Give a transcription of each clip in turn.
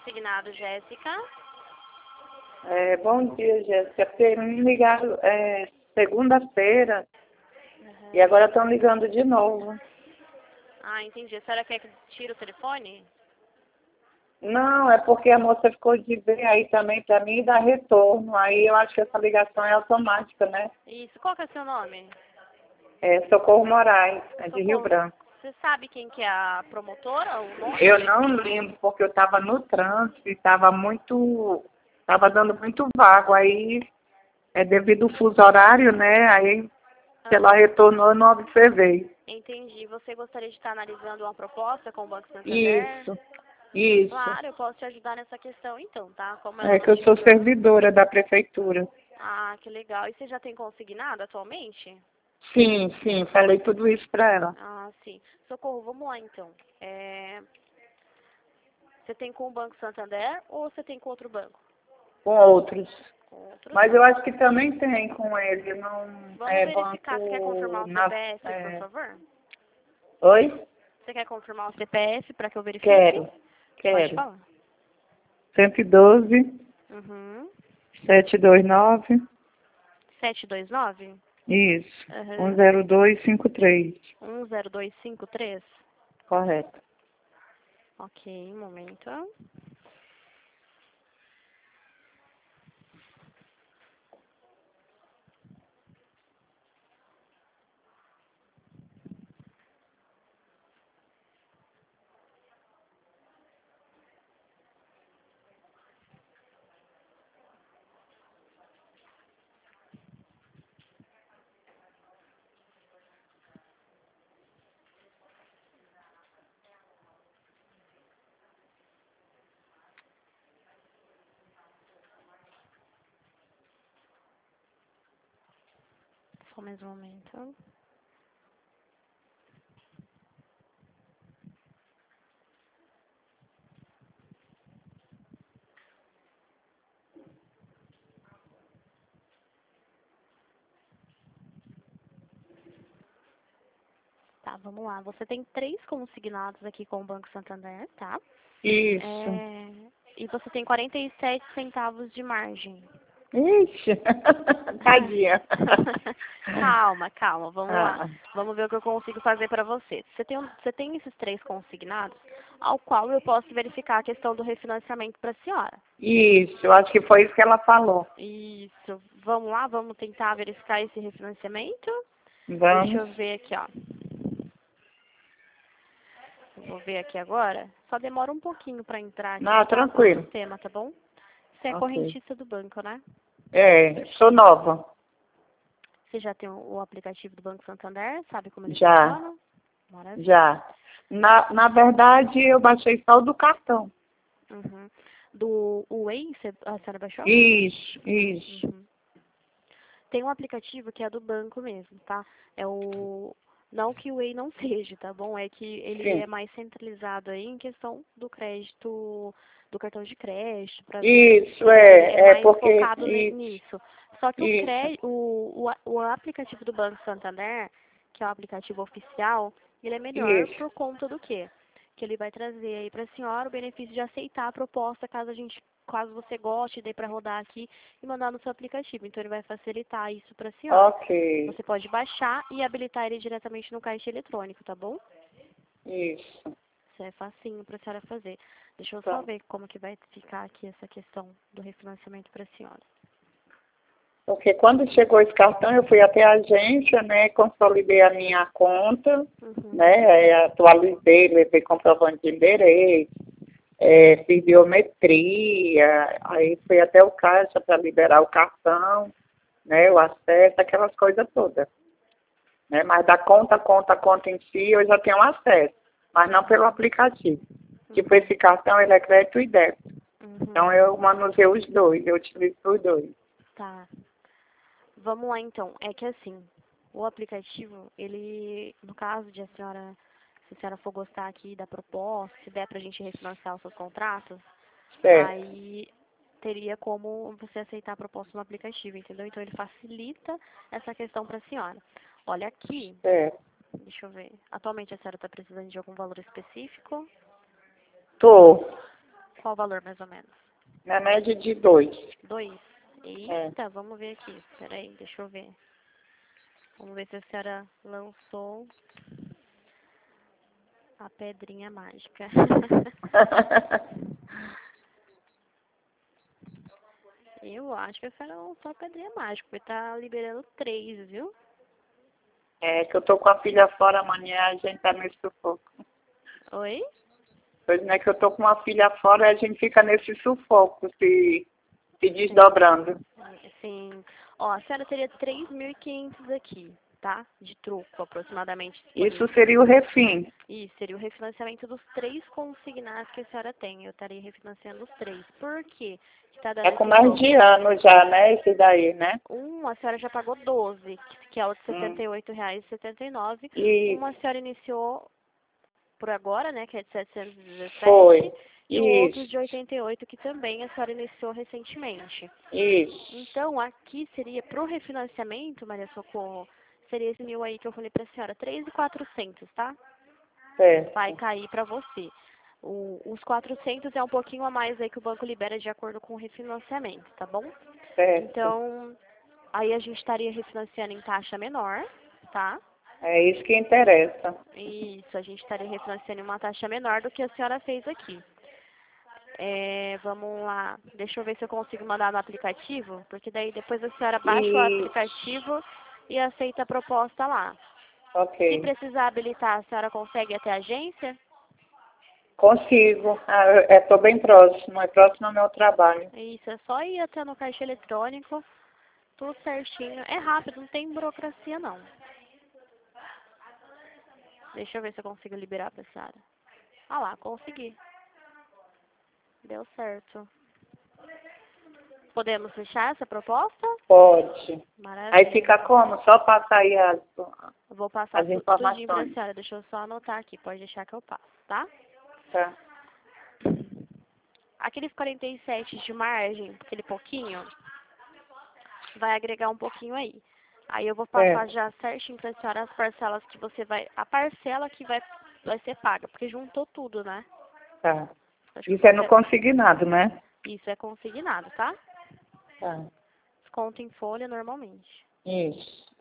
consignado, Jéssica? Bom dia, Jéssica. Tem me ligado segunda-feira e Uhum. agora estão ligando de novo. Ah, entendi. A senhora quer que tire o telefone? Não, é porque a moça ficou de ver aí também para mim e dar retorno. Aí eu acho que essa ligação é automática, né? Isso. Qual que é o seu nome? Socorro Moraes, é de Rio Socorro. Branco. Você sabe quem que é a promotora, o nome? Eu não lembro porque eu estava no trânsito e estava dando muito vago. Aí, devido ao fuso horário, né? Aí, se ela retornou, eu não observei. Entendi. Você gostaria de estar analisando uma proposta com o Banco Santander? Isso, isso. Claro, eu posso te ajudar nessa questão então, tá? Como ela É não que eu te sou ligou. servidora da prefeitura. Ah, que legal. E você já tem consignado atualmente? Sim, sim, falei tudo isso para ela. Ah, sim. Socorro, vamos lá então. Você tem com o Banco Santander ou você tem com outro banco? Com outros. Com outros. Mas eu acho que também tem com ele, não Vamos é verificar. Você quer confirmar banco. o CPF, por favor? Oi? Você quer confirmar o CPF para que eu verifique? Quero, Pode quero. falar. 112 Uhum. 729. 729? Isso. Uhum. 10253. 10253? Correto. Ok, um momento. Só mais um momento. Tá, vamos lá. Você tem 3 consignados aqui com o Banco Santander, tá? Isso. E você tem 47 centavos de margem. Ixi, tadinha. Calma, calma, vamos lá. Ah, Vamos ver o que eu consigo fazer para você. Você tem esses 3 consignados, ao qual eu posso verificar a questão do refinanciamento para a senhora. isso, eu acho que foi isso que ela falou. Isso. Vamos lá, vamos tentar verificar esse refinanciamento. Deixa Vamos. eu ver aqui, ó. Eu vou ver aqui agora. Só demora um pouquinho para entrar aqui Não, por causa do tranquilo. sistema, tá bom? Você é Ok. correntista do banco, né? Sou nova. Você já tem o aplicativo do Banco Santander? Sabe como ele Já, funciona? Maravilha. já. Na verdade, eu baixei só o do cartão. Uhum. Do Way, a senhora baixou? Isso. Uhum. Tem um aplicativo que é do banco mesmo, tá? É o... Não que o Way não seja, tá bom? É que ele Sim. é mais centralizado aí em questão do crédito, do cartão de crédito, para ver. Isso, Ele é mais porque... focado nisso. Só que Isso, o aplicativo do Banco Santander, que é o aplicativo oficial, ele é melhor isso. por conta do quê? Que ele vai trazer aí para a senhora o benefício de aceitar a proposta caso você goste, dê para rodar aqui e mandar no seu aplicativo. Então ele vai facilitar isso para a senhora. Ok, Você pode baixar e habilitar ele diretamente no caixa eletrônico, tá bom? isso. Isso é facinho para a senhora fazer. Deixa eu só Tá. ver como que vai ficar aqui essa questão do refinanciamento para a senhora. Porque quando chegou esse cartão, eu fui até a agência, né, consolidei a minha conta, Uhum. né, atualizei, levei comprovante de endereço, fiz biometria, aí fui até o caixa para liberar o cartão, né, o acesso, aquelas coisas todas. Né, mas da conta em si, eu já tenho acesso, mas não pelo aplicativo. Tipo, esse cartão, ele é crédito e débito. Então, Uhum. eu manuseio os dois, eu utilizo os dois. Tá. Vamos lá então. É que assim, o aplicativo, ele, no caso de se a senhora for gostar aqui da proposta, se der pra gente refinanciar os seus contratos, Certo, aí teria como você aceitar a proposta no aplicativo, entendeu? Então ele facilita essa questão pra senhora. Olha aqui, certo. deixa eu ver. Atualmente a senhora está precisando de algum valor específico? Tô. Qual o valor, mais ou menos? Na média de 2. 2. Eita, vamos ver aqui. Peraí, deixa eu ver. Vamos ver se a senhora lançou a pedrinha mágica. Eu acho que a senhora lançou a pedrinha mágica, porque tá liberando 3, viu? É que eu tô com a filha fora amanhã, a gente tá nesse sufoco. Oi? Pois não é que eu tô com uma filha fora e a gente fica nesse sufoco, se Sim. desdobrando. Sim. Ó, a senhora teria 3.500 aqui, tá? De troco, aproximadamente. Isso Disponível. seria o refim. Isso, seria o refinanciamento dos 3 consignados que a senhora tem. Eu estaria refinanciando os 3. Por quê? Que tá dando É com esse mais troco? de ano já, né? Esse daí, né? A senhora já pagou 12, que é o de R$ Hum. 78,79. E A senhora iniciou por agora, né, que é de 717. foi. E o outro Isso, de 88, que também a senhora iniciou recentemente. isso. Então, aqui seria para o refinanciamento, Maria Socorro, seria esse 1.000 aí que eu falei para a senhora, 3.400, tá? Vai Certo, cair para você. Os 400 é um pouquinho a mais aí que o banco libera de acordo com o refinanciamento, tá bom? certo. Então, aí a gente estaria refinanciando em taxa menor, tá? É isso que interessa. Isso, a gente estaria refinanciando em uma taxa menor do que a senhora fez aqui. Vamos lá, deixa eu ver se eu consigo mandar no aplicativo, porque daí depois a senhora baixa o E, aplicativo e aceita a proposta lá. Se ok. precisar habilitar, a senhora consegue ir até a agência? Consigo. Estou bem próximo. É próximo ao meu trabalho. Isso, é só ir até no caixa eletrônico, tudo certinho. É rápido, não tem burocracia não. Deixa eu ver se eu consigo liberar pra senhora. Ah lá, consegui. Deu certo. Podemos fechar essa proposta? Pode. Aí Maravilha. fica como? Só passar aí Eu vou passar as tudinho pra informações. senhora. Deixa eu só anotar aqui. Pode deixar que eu passo, tá? Tá? Aqueles 47 de margem, aquele pouquinho, vai agregar um pouquinho aí. Aí eu vou passar Certo. já certinho pra senhora as parcelas que você vai... A parcela que vai ser paga, porque juntou tudo, né? Tá. Acho que Isso é no você... consignado, né? Isso é consignado, tá? Tá. Desconto em folha normalmente. Isso.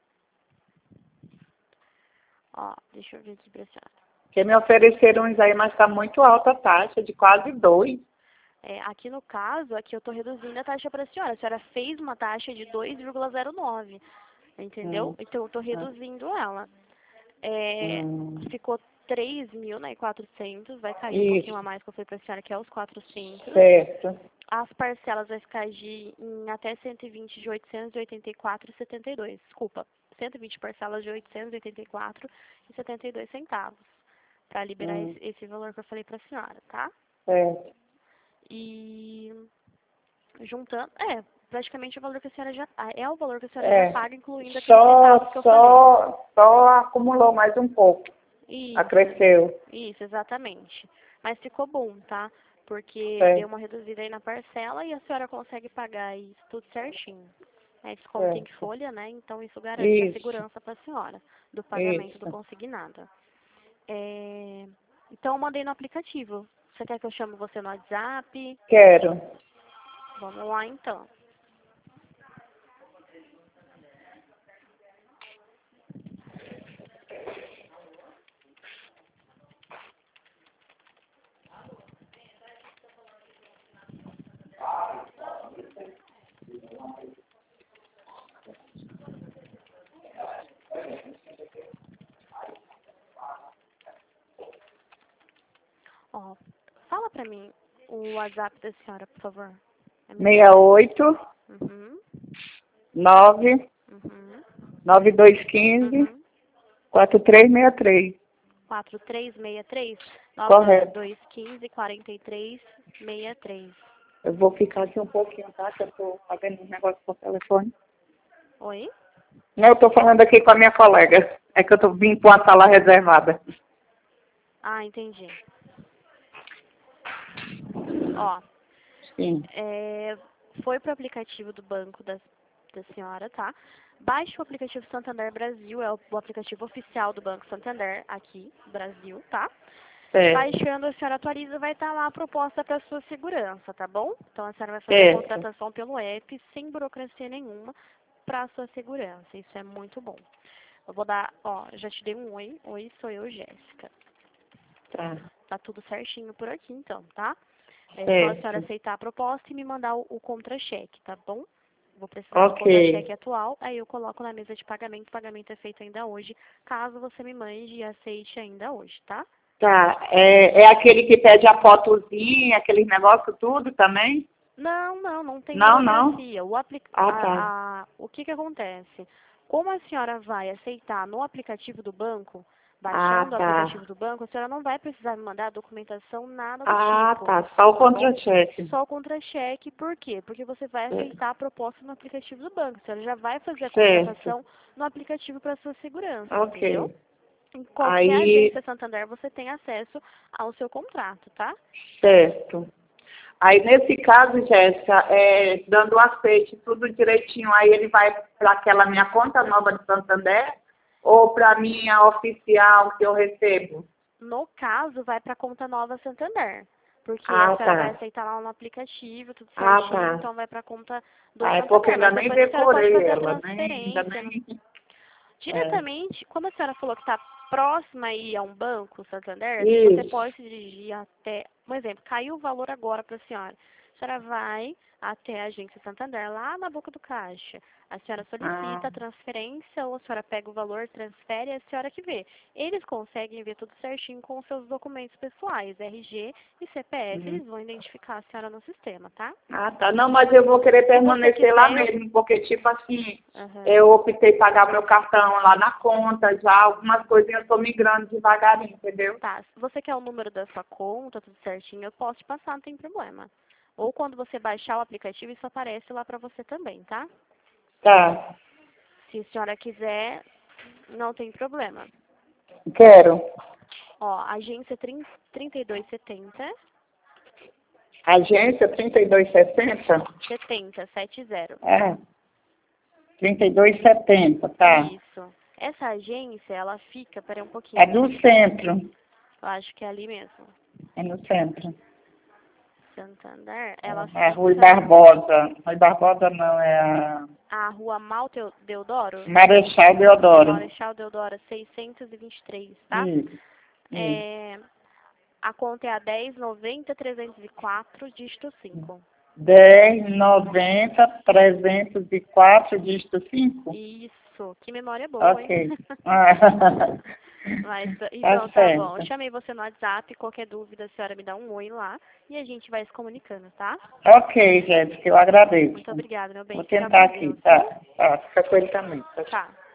Ó, deixa eu ver aqui pra senhora. Porque me ofereceram uns aí, mas está muito alta a taxa, de quase 2. Aqui no caso, aqui eu tô reduzindo a taxa pra senhora. A senhora fez uma taxa de 2,09, entendeu? Então eu tô Ah, reduzindo ela. hum. Ficou 3.000, né, 400, vai cair um pouquinho a Isso. mais que eu falei pra senhora, que é os 400. Certo. As parcelas vai ficar em até 120 de 884,72. Desculpa, 120 parcelas de 884,72 centavos. Para liberar Hum. esse valor que eu falei pra senhora, tá? Certo. E juntando, praticamente o valor que a senhora já, é o valor que a senhora já É. paga, incluindo aqueles centavos que Só, eu falei. só acumulou mais um pouco. Isso, Acresceu. isso, exatamente. Mas ficou bom, tá? Porque deu Certo. uma reduzida aí na parcela e a senhora consegue pagar isso tudo certinho. É desconto em Certo. folha, né? Então isso garante a Isso. segurança para a senhora do pagamento do Isso. consignado. Então eu mandei no aplicativo. Você quer que eu chame você no WhatsApp? Quero. Vamos lá então. Ó, fala pra mim o WhatsApp da senhora, por favor. É 68 Uhum, 9 uhum, 9215 uhum. 4363. 4363 Correto. 99215 4363. Eu vou ficar aqui um pouquinho, tá? Que eu tô fazendo um negócio por telefone. Oi? Não, eu tô falando aqui com a minha colega. É que eu tô vim com a sala reservada. Ah, entendi. Ó, Sim. foi pro aplicativo do banco da senhora, tá? Baixe o aplicativo Santander Brasil, é o aplicativo oficial do Banco Santander aqui, Brasil, tá? Certo. Baixando, a senhora atualiza, vai estar lá a proposta para sua segurança, tá bom? Então, a senhora vai fazer a contratação pelo app, sem burocracia nenhuma, para sua segurança. Isso é muito bom. Eu vou dar, ó, já te dei um oi. Oi, sou eu, Jéssica. Tá tudo certinho por aqui, então, tá? É só a senhora aceitar a proposta e me mandar o contra-cheque, tá bom? Vou precisar do contra-cheque atual, aí eu coloco na mesa de pagamento. O pagamento é feito ainda hoje, caso você me mande e aceite ainda hoje, tá? Tá. É aquele que pede a fotozinha, aquele negócio tudo também? Não tem burocracia. O que acontece? Como a senhora vai aceitar no aplicativo do banco, baixando o aplicativo do banco, a senhora não vai precisar me mandar documentação, nada do tipo. Tá. Só o contra-cheque. Só o contra-cheque. Por quê? Porque você vai aceitar a proposta no aplicativo do banco. A senhora já vai fazer a contratação no aplicativo para sua segurança, entendeu? Em qualquer agência Santander, você tem acesso ao seu contrato, tá? Certo. Aí, nesse caso, Jéssica, dando o aceite, tudo direitinho, aí ele vai para aquela minha conta nova de Santander ou para a minha oficial que eu recebo? No caso, vai para a conta nova Santander. Porque a senhora vai aceitar lá no aplicativo, tudo certinho, então vai para a conta do Santander. Porque ainda nem decorei ela, Diretamente, como a senhora falou que está próxima aí a um banco, Santander, você pode se dirigir até, por exemplo, caiu o valor agora para a senhora vai até a agência Santander, lá na boca do caixa. A senhora solicita a transferência ou a senhora pega o valor, transfere, é a senhora que vê. Eles conseguem ver tudo certinho com os seus documentos pessoais, RG e CPF, eles vão identificar a senhora no sistema, tá? Tá. Não, mas eu vou querer permanecer lá mesmo, porque, tipo assim, eu optei pagar meu cartão lá na conta, já algumas coisinhas eu tô migrando devagarinho, entendeu? Tá. Se você quer o número da sua conta, tudo certinho, eu posso te passar, não tem problema. Ou quando você baixar o aplicativo, isso aparece lá pra você também, tá? Tá. Se a senhora quiser, não tem problema. Quero. Ó, agência 3270. Agência 3260? 70. 3270, tá. Isso. Essa agência, ela fica, peraí um pouquinho. É do centro. Eu acho que é ali mesmo. É no centro. Santander, ela fica... É Rui Barbosa. Rui Barbosa não, é a Rua Mal Deodoro? Marechal Deodoro. Marechal Deodoro, 623, tá? A conta é a 1090-304, dígito 5. 1090-304, dígito 5? Isso, que memória boa, hein? Mas, então, tá bom. Eu chamei você no WhatsApp, qualquer dúvida, a senhora me dá um oi lá e a gente vai se comunicando, tá? Ok, Jéssica, eu agradeço. Muito obrigada, meu bem. Vou tentar aqui, tá? Fica com ele também. Tá.